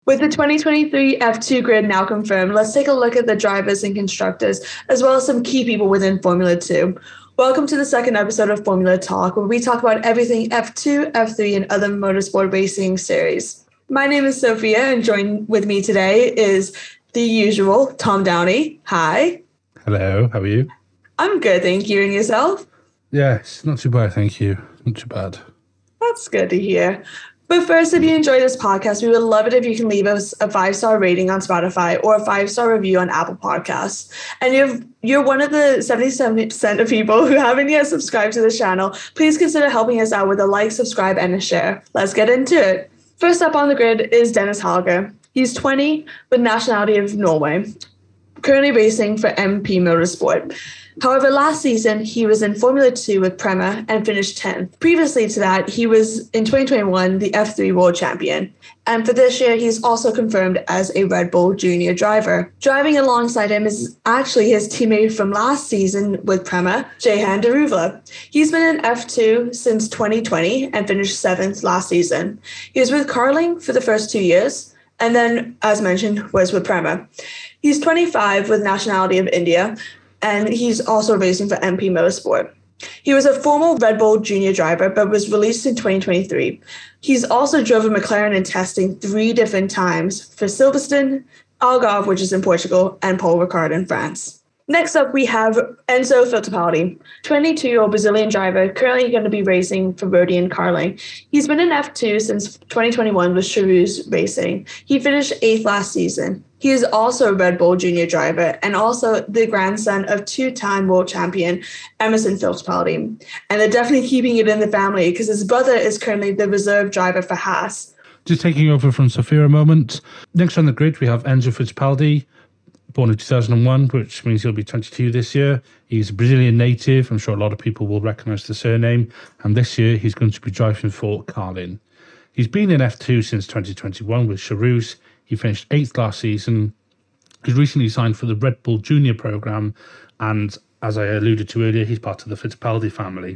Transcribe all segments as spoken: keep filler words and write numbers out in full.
With the twenty twenty-three F two grid now confirmed, let's take a look at the drivers and constructors, as well as some key people within Formula two. Welcome to the second episode of Formula Talk, where we talk about everything F two, F three, and other motorsport racing series. My name is Sophia, and joined with me today is the usual Tom Downey. Hi. Hello, how are you? I'm good, thank you. And yourself? Yes, not too bad, thank you. Not too bad. That's good to hear. But first, if you enjoy this podcast, we would love it if you can leave us a five-star rating on Spotify or a five-star review on Apple Podcasts. And if you're one of the seventy-seven percent of people who haven't yet subscribed to the channel, please consider helping us out with a like, subscribe, and a share. Let's get into it. First up on the grid is Dennis Hauger. He's twenty with nationality of Norway, currently racing for M P Motorsport. However, last season, he was in Formula two with Prema and finished tenth. Previously to that, he was, in twenty twenty-one, the F three World Champion. And for this year, he's also confirmed as a Red Bull Junior driver. Driving alongside him is actually his teammate from last season with Prema, Jehan Daruvala. He's been in F two since twenty twenty and finished seventh last season. He was with Carling for the first two years, and then, as mentioned, was with Prema. He's twenty-five with nationality of India, and he's also racing for M P Motorsport. He was a former Red Bull Junior driver, but was released in twenty twenty-three. He's also drove a McLaren in testing three different times for Silverstone, Algarve, which is in Portugal, and Paul Ricard in France. Next up, we have Enzo Fittipaldi, twenty-two-year-old Brazilian driver, currently going to be racing for Rodian Carling. He's been in F two since twenty twenty-one with Charouz Racing. He finished eighth last season. He is also a Red Bull Junior driver and also the grandson of two-time world champion Emerson Fittipaldi. And they're definitely keeping it in the family because his brother is currently the reserve driver for Haas. Just taking over from Sophia a moment. Next on the grid, we have Enzo Fittipaldi, born in two thousand one, which means he'll be twenty-two this year. He's a Brazilian native. I'm sure a lot of people will recognise the surname. And this year, he's going to be driving for Carlin. He's been in F two since twenty twenty-one with Charouz. He finished eighth last season. He's recently signed for the Red Bull Junior program. And as I alluded to earlier, he's part of the Fittipaldi family.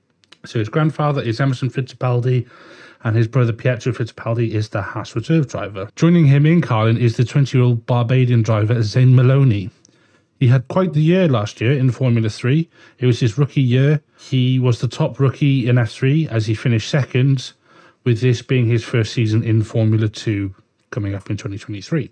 So his grandfather is Emerson Fittipaldi, and his brother Pietro Fittipaldi is the Haas reserve driver. Joining him in Carlin is the twenty-year-old Barbadian driver Zane Maloney. He had quite the year last year in Formula three. It was his rookie year. He was the top rookie in F three as he finished second, with this being his first season in Formula two coming up in twenty twenty-three.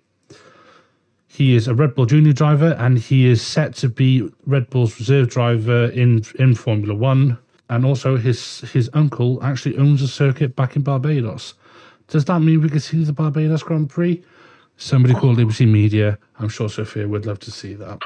He is a Red Bull Junior driver, and he is set to be Red Bull's reserve driver in, in Formula one. And also his his uncle actually owns a circuit back in Barbados. Does that mean we could see the Barbados Grand Prix? Somebody called Liberty Media. I'm sure Sophia would love to see that.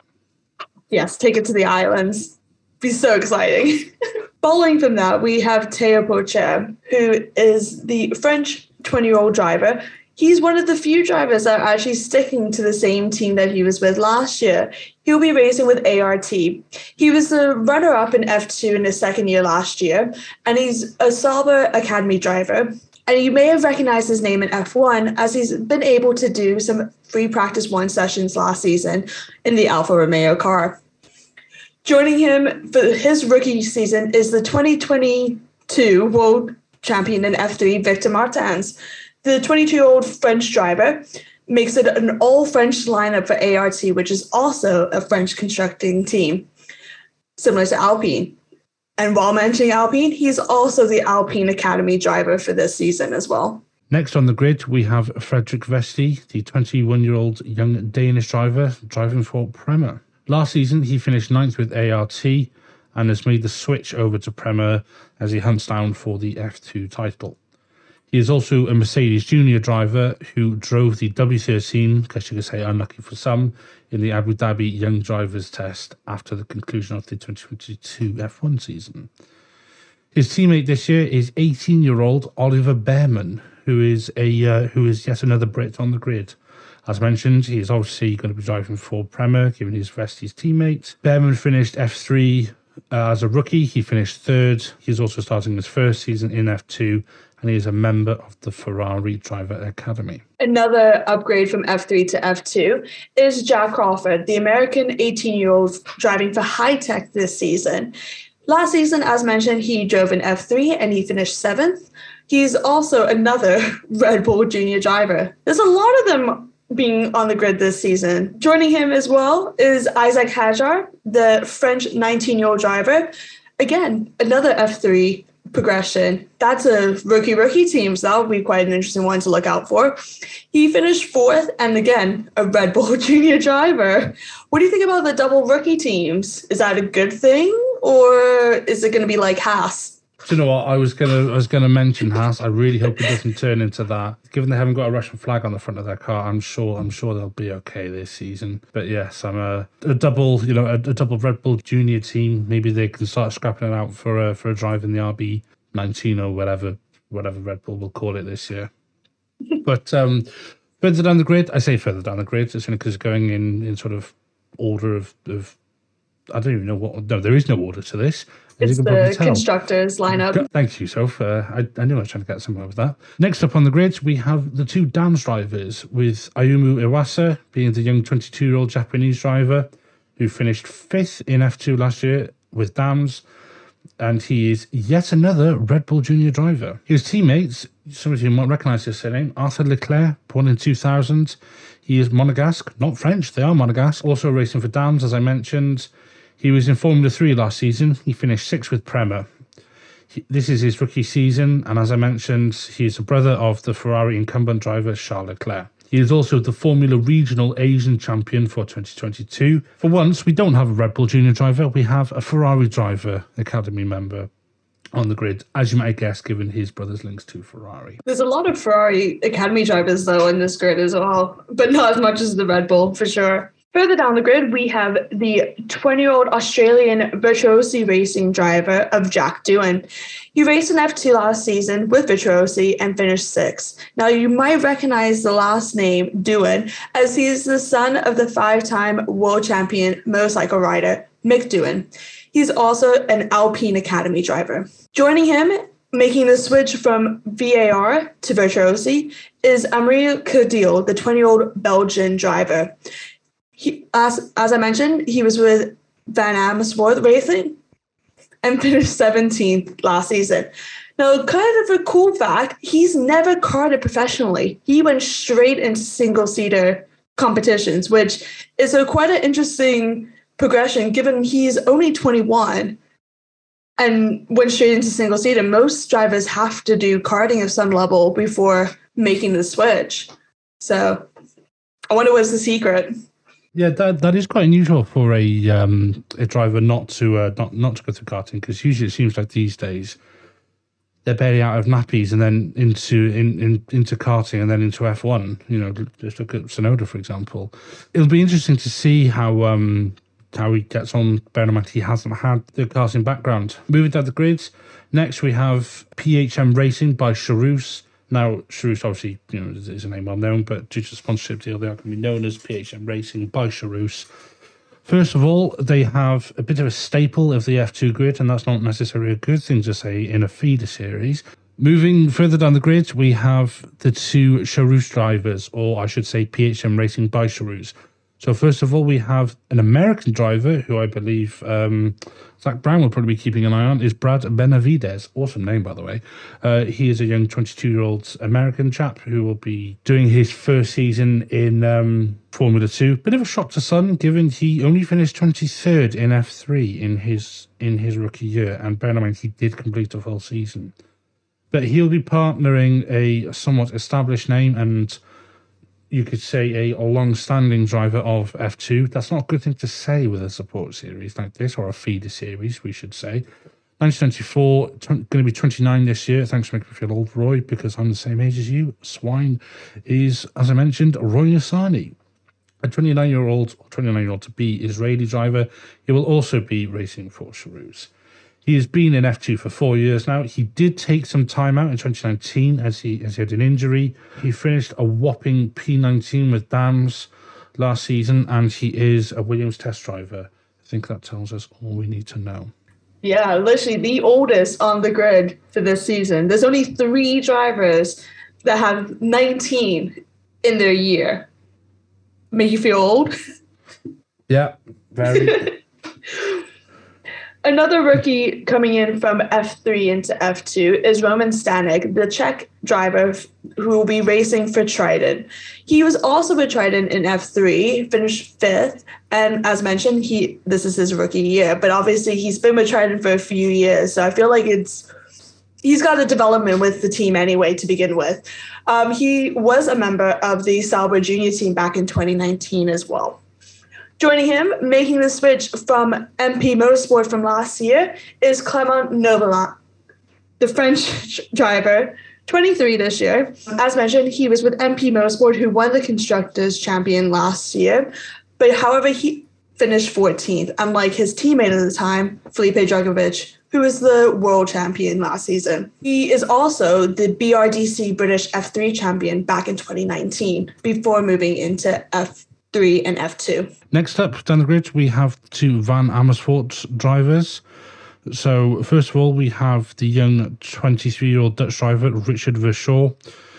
Yes, take it to the islands. Be so exciting. Following from that, we have Théo Pourchaire, who is the French twenty-year-old driver. He's one of the few drivers that are actually sticking to the same team that he was with last year. He'll be racing with A R T. He was the runner-up in F two in his second year last year, and he's a Sauber Academy driver. And you may have recognized his name in F one as he's been able to do some free practice one sessions last season in the Alfa Romeo car. Joining him for his rookie season is the twenty twenty-two world champion in F three, Victor Martins. The twenty-two-year-old French driver makes it an all-French lineup for A R T, which is also a French constructing team, similar to Alpine. And while mentioning Alpine, he's also the Alpine Academy driver for this season as well. Next on the grid, we have Frederik Vesti, the twenty-one-year-old young Danish driver driving for Prema. Last season, he finished ninth with A R T and has made the switch over to Prema as he hunts down for the F two title. He is also a Mercedes Junior driver who drove the W thirteen, because you could say unlucky for some, in the Abu Dhabi Young Drivers Test after the conclusion of the twenty twenty-two F one season. His teammate this year is eighteen-year-old Oliver Bearman, who is a uh, who is yet another Brit on the grid. As mentioned, he is obviously going to be driving for Prema, given his Vesti's teammate. Bearman finished F three uh, as a rookie. He finished third. He's also starting his first season in F two, and he is a member of the Ferrari Driver Academy. Another upgrade from F three to F two is Jack Crawford, the American eighteen-year-old driving for Hi-Tech this season. Last season, as mentioned, he drove in F three and he finished seventh. He's also another Red Bull Junior driver. There's a lot of them being on the grid this season. Joining him as well is Isaac Hajar, the French nineteen-year-old driver. Again, another F three progression. That's a rookie-rookie team, so that would be quite an interesting one to look out for. He finished fourth, and again, a Red Bull Junior driver. What do you think about the double rookie teams? Is that a good thing, or is it going to be like Haas? Do you know what? I was gonna, I was gonna mention Haas. I really hope it doesn't turn into that. Given they haven't got a Russian flag on the front of their car, I'm sure, I'm sure they'll be okay this season. But yes, I'm a, a double, you know, a, a double Red Bull Junior team. Maybe they can start scrapping it out for a for a drive in the R B nineteen or whatever, whatever Red Bull will call it this year. But um, further down the grid, I say further down the grid, it's only because it's going in in sort of order of of. I don't even know what. No, there is no order to this. It's the constructors lineup. Thank you, Soph. Uh, I, I knew I was trying to get somewhere with that. Next up on the grid, we have the two Dams drivers, with Ayumu Iwasa being the young twenty-two-year-old Japanese driver who finished fifth in F two last year with Dams, and he is yet another Red Bull Junior driver. His teammates, some of you might recognise his surname, Arthur Leclerc, born in two thousand. He is Monegasque, not French, they are Monegasque, also racing for Dams, as I mentioned. He was in Formula three last season. He finished sixth with Prema. He, this is his rookie season, and as I mentioned, he is the brother of the Ferrari incumbent driver Charles Leclerc. He is also the Formula Regional Asian Champion for twenty twenty-two. For once, we don't have a Red Bull Junior driver. We have a Ferrari driver, Academy member, on the grid, as you might guess, given his brother's links to Ferrari. There's a lot of Ferrari Academy drivers, though, in this grid as well, but not as much as the Red Bull, for sure. Further down the grid, we have the twenty-year-old Australian Virtuosi Racing driver of Jack Doohan. He raced in F two last season with Virtuosi and finished sixth. Now, you might recognize the last name Doohan, as he is the son of the five-time world champion motorcycle rider Mick Doohan. He's also an Alpine Academy driver. Joining him, making the switch from V A R to Virtuosi, is Amri Cudil, the twenty-year-old Belgian driver. He, as, as I mentioned, he was with Van Amersfoort Racing and finished seventeenth last season. Now, kind of a cool fact, he's never karted professionally. He went straight into single-seater competitions, which is a quite an interesting progression given he's only twenty-one and went straight into single-seater. Most drivers have to do karting of some level before making the switch. So I wonder what's the secret. Yeah, that that is quite unusual for a um, a driver not to uh, not not to go through karting, because usually it seems like these days they're barely out of nappies and then into in, in into karting and then into F one. You know, just look at Tsunoda, for example. It'll be interesting to see how um, how he gets on. Bear in mind he hasn't had the karting background. Moving down the grids, next we have P H M Racing by Charouz. Now, Charouz obviously, you know, is a name well known, but due to the sponsorship deal, they are going to be known as P H M Racing by Charouz. First of all, they have a bit of a staple of the F two grid, and that's not necessarily a good thing to say in a feeder series. Moving further down the grid, we have the two Charouz drivers, or I should say P H M Racing by Charouz. So first of all, we have an American driver who I believe um, Zach Brown will probably be keeping an eye on, is Brad Benavides. Awesome name, by the way. Uh, he is a young twenty-two-year-old American chap who will be doing his first season in um, Formula two. Bit of a shock to some, given he only finished twenty-third in F three in his in his rookie year, and bear in mind he did complete a full season. But he'll be partnering a somewhat established name and, you could say, a long-standing driver of F two. That's not a good thing to say with a support series like this, or a feeder series, we should say. nineteen ninety-four, going to be twenty-nine this year. Thanks for making me feel old, Roy, because I'm the same age as you. Swine is, as I mentioned, Roy Yassani. A twenty-nine-year-old, or twenty-nine-year-old to be Israeli driver. He will also be racing for Charouz. He has been in F two for four years now. He did take some time out in twenty nineteen as he as he had an injury. He finished a whopping P nineteen with Dams last season, and he is a Williams test driver. I think that tells us all we need to know. Yeah, literally the oldest on the grid for this season. There's only three drivers that have nineteen in their year. Make you feel old? Yeah, very. Another rookie coming in from F three into F two is Roman Stanek, the Czech driver f- who will be racing for Trident. He was also with Trident in F three, finished fifth, and as mentioned, he this is his rookie year, but obviously he's been with Trident for a few years, so I feel like it's he's got a development with the team anyway to begin with. Um, he was a member of the Sauber Junior team back in twenty nineteen as well. Joining him, making the switch from M P Motorsport from last year, is Clément Novolat, the French driver, twenty-three this year. As mentioned, he was with M P Motorsport, who won the Constructors' Champion last year. But however, he finished fourteenth, unlike his teammate at the time, Felipe Drugovich, who was the world champion last season. He is also the B R D C British F three champion back in twenty nineteen, before moving into F three and F two. Next up down the grid, we have two Van Amersfoort drivers. So first of all, we have the young twenty-three-year-old Dutch driver, Richard Verschoor.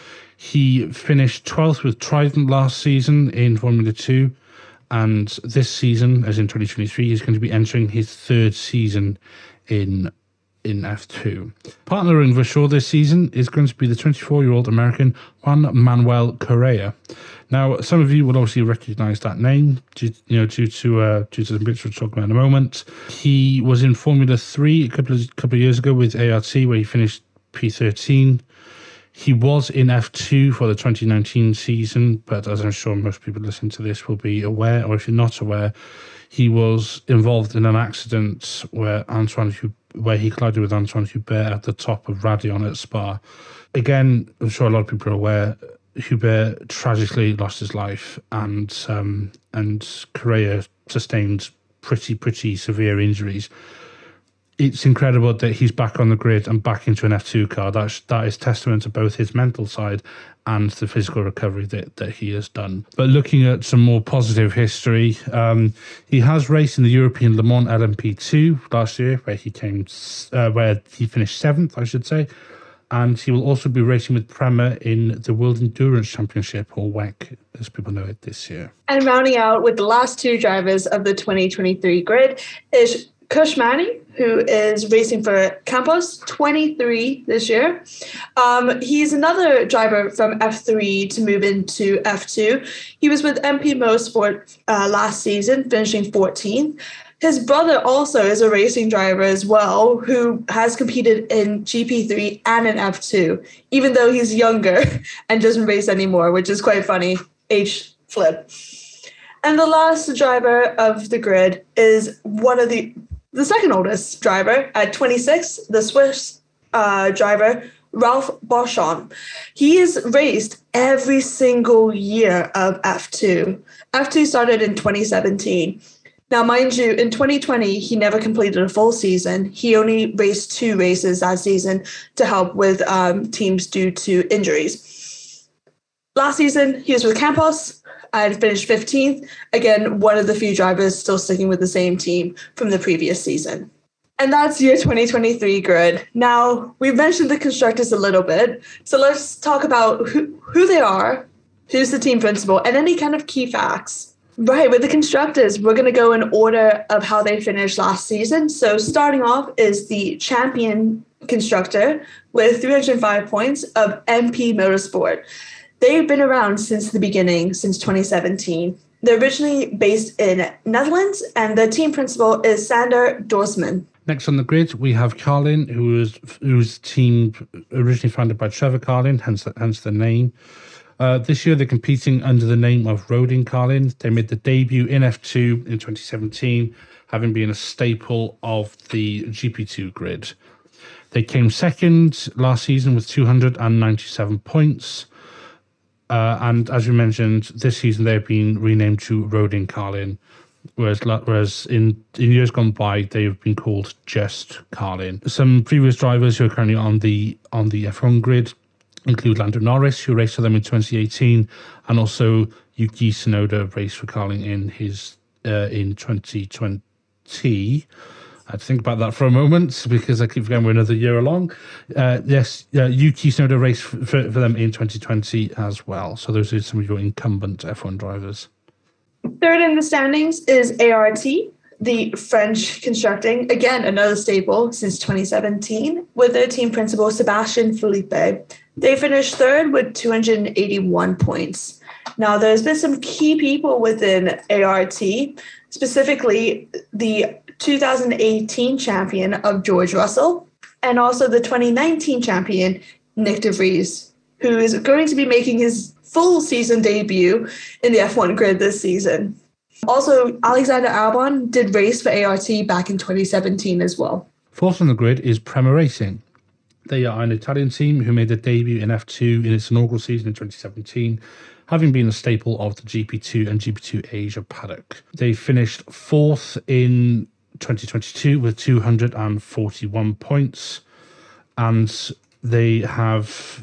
He finished twelfth with Trident last season in Formula two. And this season, as in twenty twenty-three, he's going to be entering his third season in in F two. Partnering Verschoor this season is going to be the twenty-four-year-old American Juan Manuel Correa. Now, some of you will obviously recognise that name, due, you know, due to uh, due to the bits we'll talk about in a moment. He was in Formula three a couple of couple of years ago with A R T, where he finished P thirteen. He was in F two for the twenty nineteen season, but as I'm sure most people listening to this will be aware, or if you're not aware, he was involved in an accident where Antoine where he collided with Antoine Hubert at the top of Radion at Spa. Again, I'm sure a lot of people are aware, Hubert tragically lost his life, and um, and Correa sustained pretty, pretty severe injuries. It's incredible that he's back on the grid and back into an F two car. That's, that is testament to both his mental side and the physical recovery that, that he has done. But looking at some more positive history, um, he has raced in the European Le Mans L M P two last year, where he came, uh, where he finished seventh, I should say. And he will also be racing with Prema in the World Endurance Championship, or W E C, as people know it, this year. And rounding out with the last two drivers of the twenty twenty-three grid is Kushmani, who is racing for Campos, twenty-three this year. Um, he's another driver from F three to move into F two. He was with M P Motorsport uh, last season, finishing fourteenth. His brother also is a racing driver as well, who has competed in G P three and in F two, even though he's younger and doesn't race anymore, which is quite funny. Age flip. And the last driver of the grid is one of the the second oldest driver at twenty-six, the Swiss uh, driver, Ralph Boschon. He has raced every single year of F two. F two started in twenty seventeen. Now, mind you, in twenty twenty, he never completed a full season. He only raced two races that season to help with um, teams due to injuries. Last season, he was with Campos and finished fifteenth. Again, one of the few drivers still sticking with the same team from the previous season. And that's your twenty twenty-three grid. Now, we've mentioned the constructors a little bit, so let's talk about who, who they are, who's the team principal, and any kind of key facts. Right, with the constructors, we're going to go in order of how they finished last season. So starting off is the champion constructor with three hundred five points of M P Motorsport. They've been around since the beginning, since twenty seventeen. They're originally based in Netherlands, and the team principal is Sander Dorsman. Next on the grid, we have Carlin, who was whose team originally founded by Trevor Carlin, hence the, hence the name. Uh, this year, they're competing under the name of Rodin Carlin. They made the debut in F two in twenty seventeen, having been a staple of the G P two grid. They came second last season with two hundred ninety-seven points. Uh, and as we mentioned, this season they've been renamed to Rodin Carlin, whereas whereas in, in years gone by, they've been called just Carlin. Some previous drivers who are currently on the on the F one grid include Lando Norris, who raced for them in twenty eighteen, and also Yuki Tsunoda raced for Carlin in his uh, in twenty twenty. I had to think about that for a moment because I keep forgetting we're another year along. Uh, yes, uh, Yuki Tsunoda raced for, for, for them in twenty twenty as well. So those are some of your incumbent F one drivers. Third in the standings is A R T. the French Constructing, again, another staple since twenty seventeen, with their team principal, Sebastian Philippe. They finished third with two hundred eighty-one points. Now, there's been some key people within A R T, specifically the two thousand eighteen champion of George Russell, and also the twenty nineteen champion, Nick de Vries, who is going to be making his full season debut in the F one grid this season. Also, Alexander Albon did race for A R T back in twenty seventeen as well. Fourth on the grid is Prema Racing. They are an Italian team who made their debut in F two in its inaugural season in twenty seventeen, having been a staple of the G P two and G P two Asia paddock. They finished fourth in twenty twenty-two with two hundred forty-one points, and they have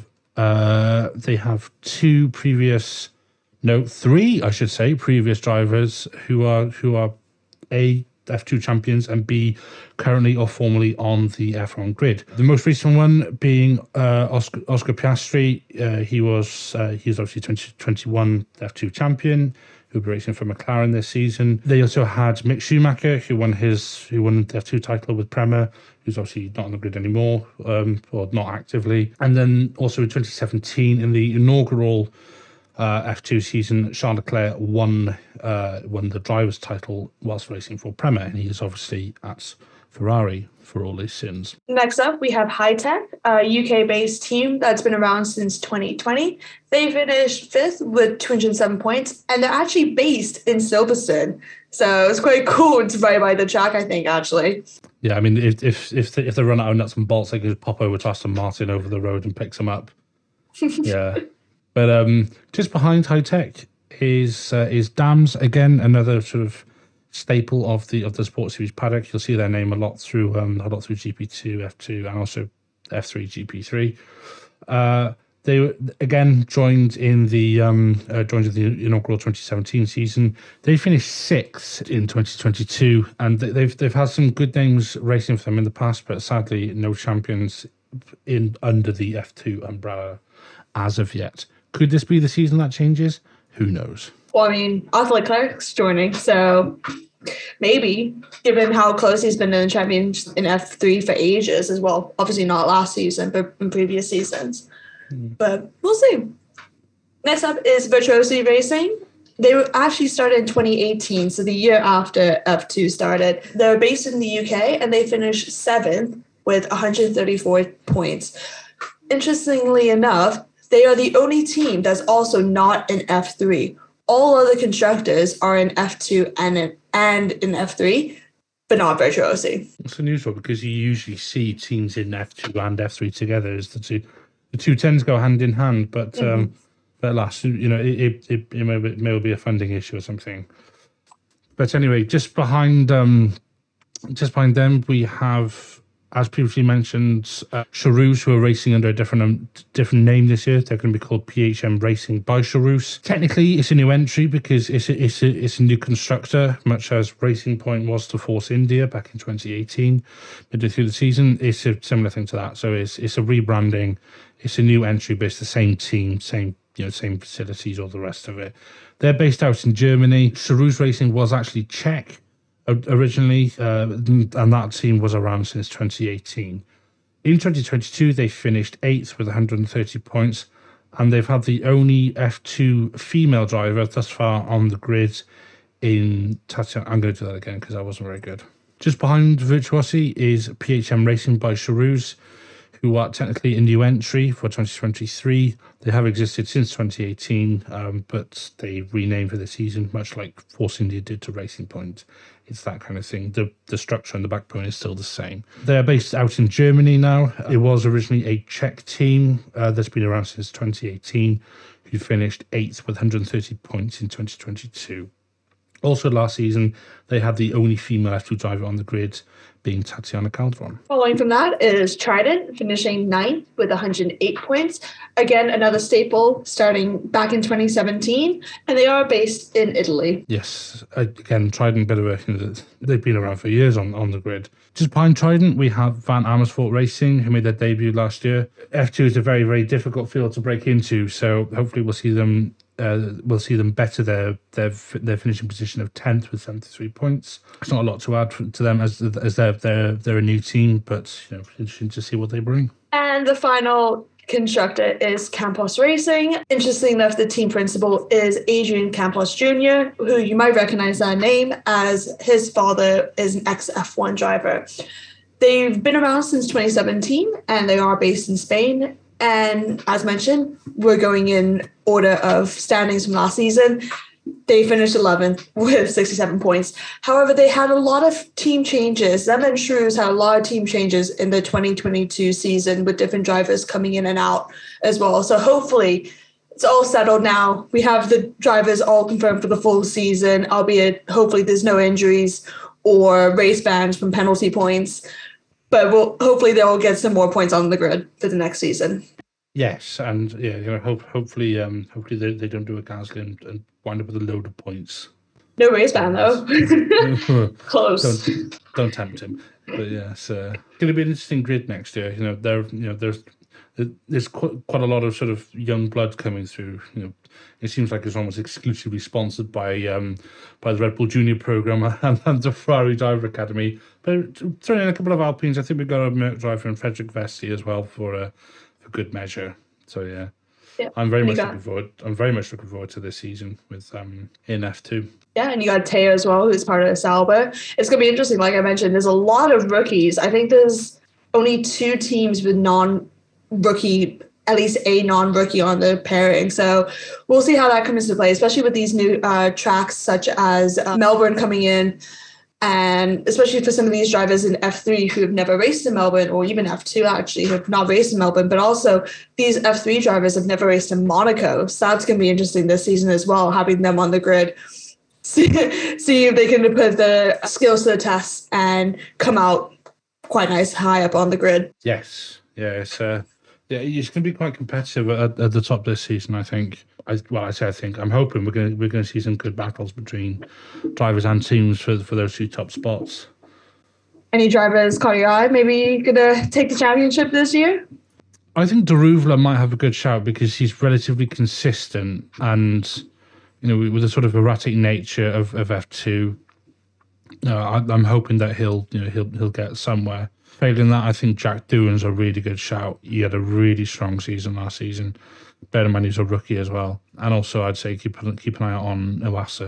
uh, they have two previous, no, three, I should say, previous drivers who are who are A, F two champions, and B, currently or formerly on the F one grid. The most recent one being uh, Oscar, Oscar Piastri. Uh, he was uh, he was obviously twenty twenty-one F two champion, who will be racing for McLaren this season. They also had Mick Schumacher, who won his who won the F two title with Prema, who's obviously not on the grid anymore, um, or not actively. And then also in twenty seventeen, in the inaugural Uh, F two season, Charles Leclerc won uh, won the driver's title whilst racing for Prema, and he is obviously at Ferrari for all his sins. Next up, we have Hi-Tech, a U K-based team that's been around since twenty twenty. They finished fifth with two hundred seven points, and they're actually based in Silverstone. So it's quite cool to ride by the track, I think, actually. Yeah, I mean, if if if they, if they run out of nuts and bolts, they can just pop over to Aston Martin over the road and pick them up. Yeah. But um, just behind Hi-Tech is uh, is Dams, again, another sort of staple of the of the Sports Series paddock. You'll see their name a lot through um, a lot through G P two, F two, and also F three, G P three. Uh, they again joined in the um, uh, joined in the inaugural twenty seventeen season. They finished sixth in twenty twenty-two, and they've they've had some good names racing for them in the past, but sadly no champions in under the F two umbrella as of yet. Could this be the season that changes? Who knows? Well, I mean, Arthur Leclerc's joining, so maybe, given how close he's been in the champions in F three for ages as well. Obviously not last season, but in previous seasons. Mm. But we'll see. Next up is Virtuosi Racing. They were actually started in twenty eighteen, so the year after F two started. They're based in the U K, and they finished seventh with one hundred thirty-four points. Interestingly enough, they are the only team that's also not in F three. All other constructors are in F two and in, and in F three, but not Virtuosi. It's unusual because you usually see teams in F two and F three together. As the two, the two tends to go hand in hand, but mm-hmm. um, but alas, you know, it it, it may, be, may be a funding issue or something. But anyway, just behind um, just behind them, we have, as previously mentioned, uh, Charouz, who are racing under a different um, different name this year. They're going to be called P H M Racing by Charouz. Technically, it's a new entry because it's a, it's a, it's a new constructor, much as Racing Point was to Force India back in twenty eighteen. Midway through the season, it's a similar thing to that. So it's it's a rebranding. It's a new entry, but it's the same team, same you know, same facilities, all the rest of it. They're based out in Germany. Charouz Racing was actually Czech originally, uh, and that team was around since twenty eighteen. In twenty twenty-two, they finished eighth with one hundred thirty points, and they've had the only F two female driver thus far on the grid in Tatiana. I'm going to do that again because that wasn't very good. Just behind Virtuosi is P H M Racing by Charouz, who are technically a new entry for twenty twenty-three. They have existed since twenty eighteen, um, but they renamed for the season, much like Force India did to Racing Point. It's that kind of thing. The the structure and the backbone is still the same. They're based out in Germany now. It was originally a Czech team uh, that's been around since twenty eighteen, who finished eighth with one hundred thirty points in twenty twenty-two. Also last season, they had the only female F two driver on the grid, being Tatiana Calderon. Following from that is Trident, finishing ninth with one hundred eight points. Again, another staple starting back in twenty seventeen, and they are based in Italy. Yes, again, Trident, better working. They've been around for years on, on the grid. Just behind Trident, we have Van Amersfoort Racing, who made their debut last year. F two is a very, very difficult field to break into, so hopefully we'll see them uh, we'll see them better their their their finishing position of tenth with seventy-three points. It's not a lot to add to them as as they're they're they're a new team, but you know, interesting to see what they bring. And the final constructor is Campos Racing. Interesting enough, the team principal is Adrian Campos Junior, who you might recognize that name as his father is an ex F one driver. They've been around since twenty seventeen, and they are based in Spain. And as mentioned, we're going in order of standings from last season. They finished eleventh with sixty-seven points. However, they had a lot of team changes. Them and Shrews had a lot of team changes in the twenty twenty-two season with different drivers coming in and out as well. So hopefully it's all settled now. We have the drivers all confirmed for the full season, albeit hopefully there's no injuries or race bans from penalty points. But we'll, hopefully they'll get some more points on the grid for the next season. Yes, and yeah, you know, hope, hopefully, um, hopefully they, they don't do a Gasly and, and wind up with a load of points. No race ban though. Close. Don't, don't tempt him. But yes, uh, it's going to be an interesting grid next year. You know, there, you know, there's there's quite, quite a lot of sort of young blood coming through. You know, it seems like it's almost exclusively sponsored by um by the Red Bull Junior program and, and the Ferrari Driver Academy. But throwing in a couple of Alpines, I think we've got a Merc driver and Frederick Vesti as well for uh, for good measure. So yeah. Yeah, I'm very much got, looking forward. I'm very much looking forward to this season with um in F two. Yeah, and you got Teo as well, who's part of Sauber. It's gonna be interesting. Like I mentioned, there's a lot of rookies. I think there's only two teams with non-rookie, at least a non-rookie on the pairing. So we'll see how that comes into play, especially with these new uh, tracks such as uh, Melbourne coming in. And especially for some of these drivers in F three who have never raced in Melbourne, or even F two actually, who have not raced in Melbourne, but also these F three drivers have never raced in Monaco. So that's going to be interesting this season as well, having them on the grid. See, see if they can put the skills to the test and come out quite nice high up on the grid. Yes. Yeah, it's, uh, yeah, it's going to be quite competitive at, at the top this season, I think. I, well, I say I think. I'm hoping we're going to we're going to see some good battles between drivers and teams for for those two top spots. Any drivers caught your eye? Maybe going to take the championship this year? I think Daruvala might have a good shout because he's relatively consistent and, you know, with a sort of erratic nature of, of F two. Uh, I, I'm hoping that he'll you know he'll he'll get somewhere. Failing that, I think Jack Doohan's a really good shout. He had a really strong season last season. Bear in mind he's a rookie as well. And also I'd say keep keep an eye out on Iwasa.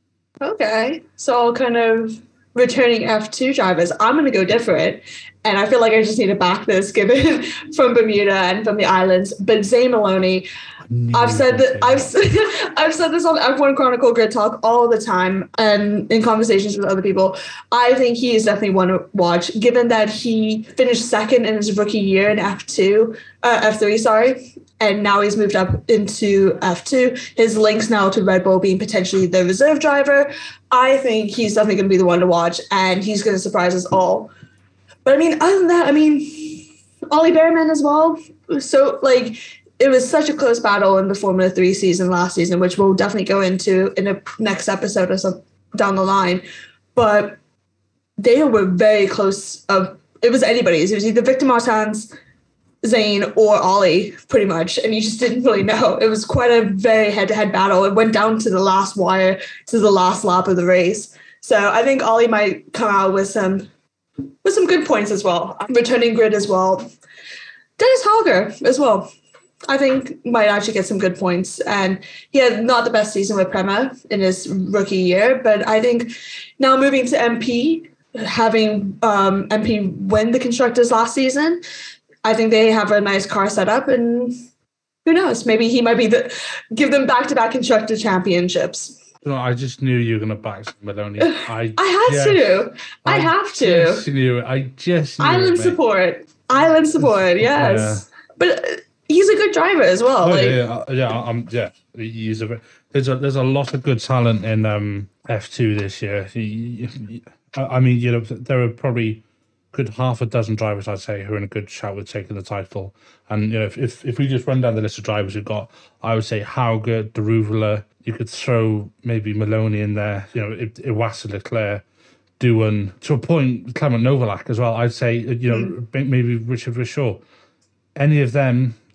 Okay. So kind of returning F two drivers. I'm going to go different. And I feel like I just need to back this given from Bermuda and from the islands. But Zane Maloney, I've said that I've I've said this on F one Chronicle Grid Talk all the time and in conversations with other people. I think he is definitely one to watch, given that he finished second in his rookie year in F two, uh, F three, sorry, and now he's moved up into F two. His links now to Red Bull being potentially the reserve driver. I think he's definitely going to be the one to watch, and he's going to surprise us all. But I mean, other than that, I mean, Ollie Bearman as well. So like. It was such a close battle in the Formula three season last season, which we'll definitely go into in a next episode or some down the line. But they were very close. Of it was anybody's. It was either Victor Martins, Zane, or Ollie, pretty much. And you just didn't really know. It was quite a very head-to-head battle. It went down to the last wire, to the last lap of the race. So I think Ollie might come out with some with some good points as well. Returning grid as well. Dennis Hauger as well. I think might actually get some good points. And he had not the best season with Prema in his rookie year, but I think now moving to M P, having um, M P win the Constructors last season, I think they have a nice car setup, and who knows, maybe he might be the give them back-to-back Constructor championships. No, I just knew you were going to back Maloney. I, I had just, to. I, I have to. Just knew it. I just knew Island it, support. Island support, yes. Yeah. But he's a good driver as well. Oh, like, yeah, yeah, yeah, um, yeah. He's a, there's a there's a lot of good talent in um, F two this year. He, he, I mean, you know, there are probably good half a dozen drivers, I'd say, who are in a good shout with taking the title. And you know, if if, if we just run down the list of drivers we've got, I would say Hauger, Daruvala. You could throw maybe Maloney in there. You know, Iwasa, Leclerc, Doohan, to a point, Clement Novalak as well. I'd say, you know, mm. maybe Richard Rishaw. Any of them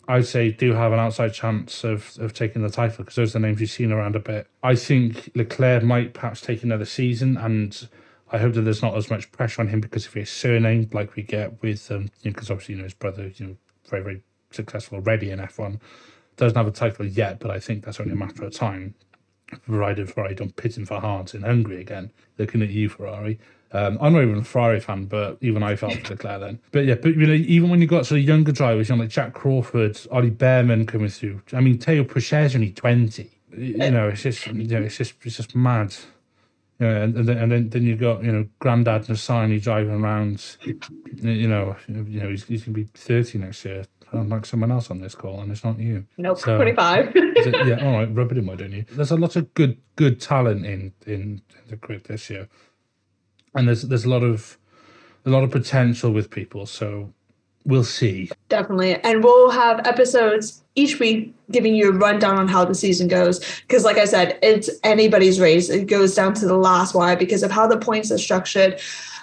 I'd say do have an outside chance of, of taking the title because those are the names you've seen around a bit. I think Leclerc might perhaps take another season, and I hope that there's not as much pressure on him because of his surname like we get with, um, you know, because obviously, you know, his brother, you know, very, very successful already in F one. Doesn't have a title yet, but I think that's only a matter of time. Provided Ferrari don't pit him for hearts in Hungary again. Looking at you, Ferrari. Um, I'm not even a Ferrari fan, but even I felt for Leclerc then. But yeah, but you know, even when you got sort of younger drivers, you know, like Jack Crawford, Ollie Behrman coming through. I mean, Teo Pourchaire's only twenty. You know, it's just, you know, it's just, it's just mad. You know, and, and then and then, then you've got, you know, Grandad Nassani driving around. You know, you know, he's, he's gonna be thirty next year. I'm like someone else on this call, and it's not you. Nope, so, twenty-five. it, yeah, all right, rub it in, why don't you? There's a lot of good, good talent in, in in the grid this year, and there's there's a lot of a lot of potential with people. So we'll see. Definitely, and we'll have episodes each week giving you a rundown on how the season goes. Because, like I said, it's anybody's race. It goes down to the last wire because of how the points are structured,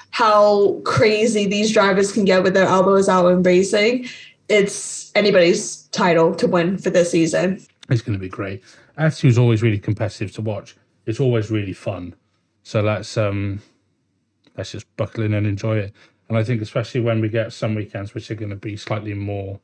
how crazy these drivers can get with their elbows out in racing. It's anybody's title to win for this season. It's going to be great. F two is always really competitive to watch. It's always really fun. So let's um, let's just buckle in and enjoy it. And I think especially when we get some weekends which are going to be slightly more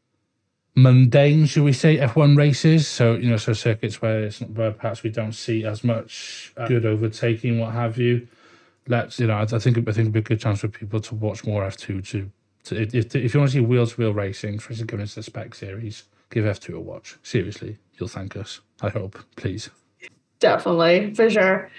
mundane, should we say, F one races. So, you know, so circuits where it's where perhaps we don't see as much uh, good overtaking, what have you. Let's, you know, I, I think I think it'd be a good chance for people to watch more F two to. If, if you want to see wheel-to-wheel racing, especially going into the spec series, give F two a watch. Seriously, you'll thank us. I hope. Please. Definitely, for sure.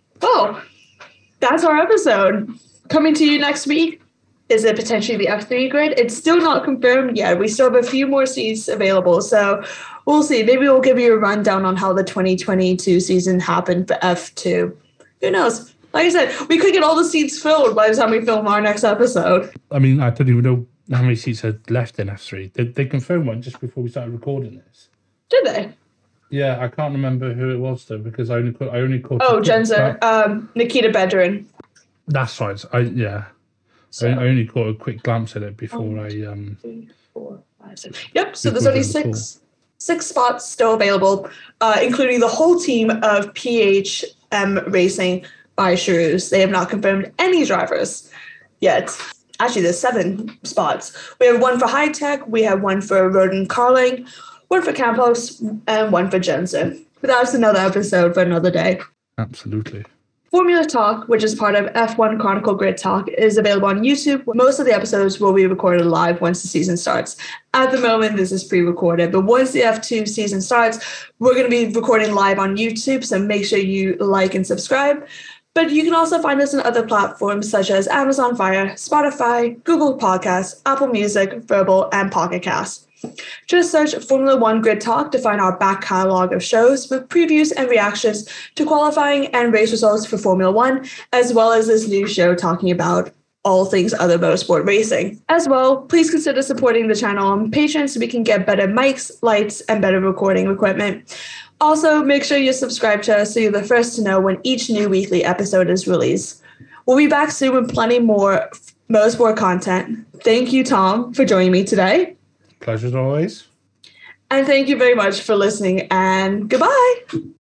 Oh, that's our episode. Coming to you next week is it potentially the F three grid. It's still not confirmed yet. We still have a few more seats available, so we'll see. Maybe we'll give you a rundown on how the twenty twenty-two season happened for F two. Who knows? Like I said, we could get all the seats filled by the time we film our next episode. I mean, I don't even know how many seats are left in F three. They, they confirmed one just before we started recording this. Did they? Yeah, I can't remember who it was though because I only caught, I only caught. Oh, Genza, um, Nikita Bedrin. That's right. I yeah. So, I, I only caught a quick glance at it before I um. Three, four, five, six. Yep. So there's only six six spots still available, uh, including the whole team of P H M Racing by Charouz. They have not confirmed any drivers yet. Actually, there's seven spots. We have one for High Tech, we have one for Roden Carling, one for Campos, and one for Jensen. But that's another episode for another day. Absolutely. Formula Talk, which is part of F one Chronicle Grid Talk, is available on YouTube. Most of the episodes will be recorded live once the season starts. At the moment, this is pre-recorded, but once the F two season starts, we're going to be recording live on YouTube, so make sure you like and subscribe. But you can also find us on other platforms such as Amazon Fire, Spotify, Google Podcasts, Apple Music, Verbal, and Pocket Cast. Just search Formula One Grid Talk to find our back catalog of shows with previews and reactions to qualifying and race results for Formula One, as well as this new show talking about all things other motorsport racing. As well, please consider supporting the channel on Patreon so we can get better mics, lights, and better recording equipment. Also, make sure you subscribe to us so you're the first to know when each new weekly episode is released. We'll be back soon with plenty more motorsport content. Thank you, Tom, for joining me today. Pleasure as always. And thank you very much for listening, and goodbye.